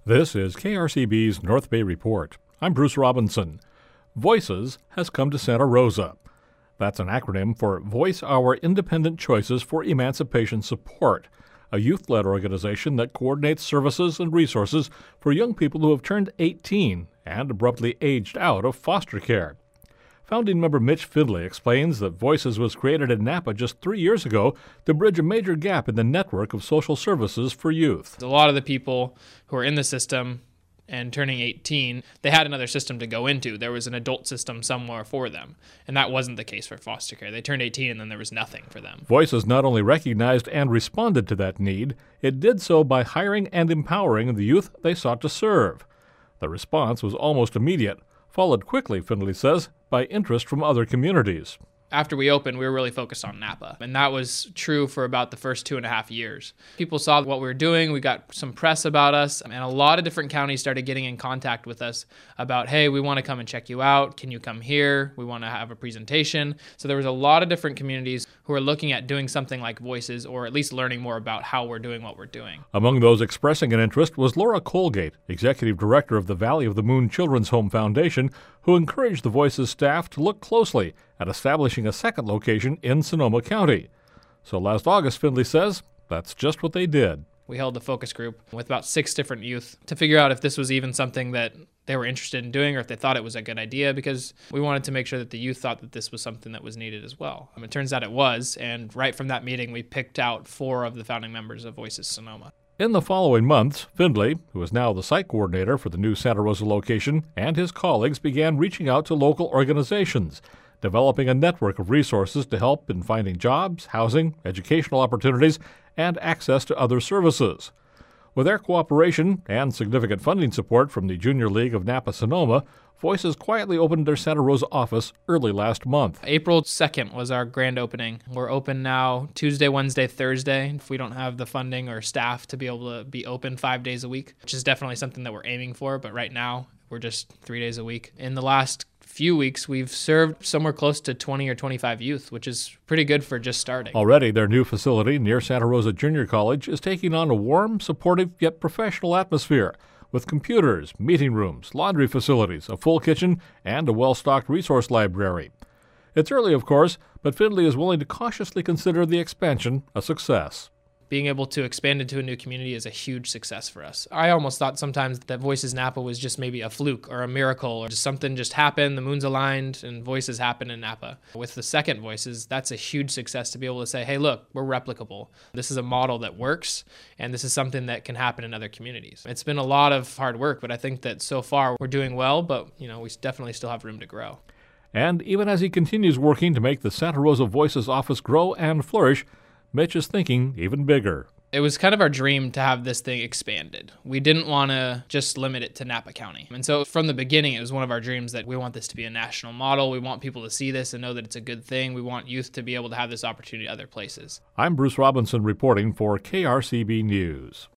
This is KRCB's North Bay Report. I'm Bruce Robinson. Voices has come to Santa Rosa. That's an acronym for Voice Our Independent Choices for Emancipation Support, a youth-led organization that coordinates services and resources for young people who have turned 18 and abruptly aged out of foster care. Founding member Mitch Findlay explains that Voices was created in Napa just 3 years ago to bridge a major gap in the network of social services for youth. A lot of the people who are in the system and turning 18, they had another system to go into. There was an adult system somewhere for them, and that wasn't the case for foster care. They turned 18 and then there was nothing for them. Voices not only recognized and responded to that need, it did so by hiring and empowering the youth they sought to serve. The response was almost immediate, followed quickly, Findlay says, by interest from other communities. After we opened, we were really focused on Napa, and that was true for about the first 2.5 years. People saw what we were doing, we got some press about us, and a lot of different counties started getting in contact with us about, hey, we want to come and check you out, can you come here, we want to have a presentation. So there was a lot of different communities who were looking at doing something like Voices, or at least learning more about how we're doing what we're doing. Among those expressing an interest was Laura Colgate, Executive Director of the Valley of the Moon Children's Home Foundation, who encouraged the Voices staff to look closely at establishing a second location in Sonoma County. So last August, Findlay says, that's just what they did. We held a focus group with about 6 different youth to figure out if this was even something that they were interested in doing or if they thought it was a good idea, because we wanted to make sure that the youth thought that this was something that was needed as well. It turns out it was, and right from that meeting, we picked out 4 of the founding members of Voices Sonoma. In the following months, Findlay, who is now the site coordinator for the new Santa Rosa location, and his colleagues began reaching out to local organizations, developing a network of resources to help in finding jobs, housing, educational opportunities, and access to other services. With their cooperation and significant funding support from the Junior League of Napa-Sonoma, Voices quietly opened their Santa Rosa office early last month. April 2nd was our grand opening. We're open now Tuesday, Wednesday, Thursday. If we don't have the funding or staff to be able to be open 5 days a week, which is definitely something that we're aiming for, but right now we're just 3 days a week. In the last few weeks, we've served somewhere close to 20 or 25 youth, which is pretty good for just starting. Already, their new facility near Santa Rosa Junior College is taking on a warm, supportive, yet professional atmosphere, with computers, meeting rooms, laundry facilities, a full kitchen, and a well-stocked resource library. It's early, of course, but Findlay is willing to cautiously consider the expansion a success. Being able to expand into a new community is a huge success for us. I almost thought sometimes that Voices Napa was just maybe a fluke or a miracle, or just something just happened, the moons aligned, and Voices happened in Napa. With the second Voices, that's a huge success to be able to say, hey, look, we're replicable. This is a model that works, and this is something that can happen in other communities. It's been a lot of hard work, but I think that so far we're doing well, but we definitely still have room to grow. And even as he continues working to make the Santa Rosa Voices office grow and flourish, Mitch is thinking even bigger. It was kind of our dream to have this thing expanded. We didn't want to just limit it to Napa County. And so from the beginning, it was one of our dreams that we want this to be a national model. We want people to see this and know that it's a good thing. We want youth to be able to have this opportunity other places. I'm Bruce Robinson reporting for KRCB News.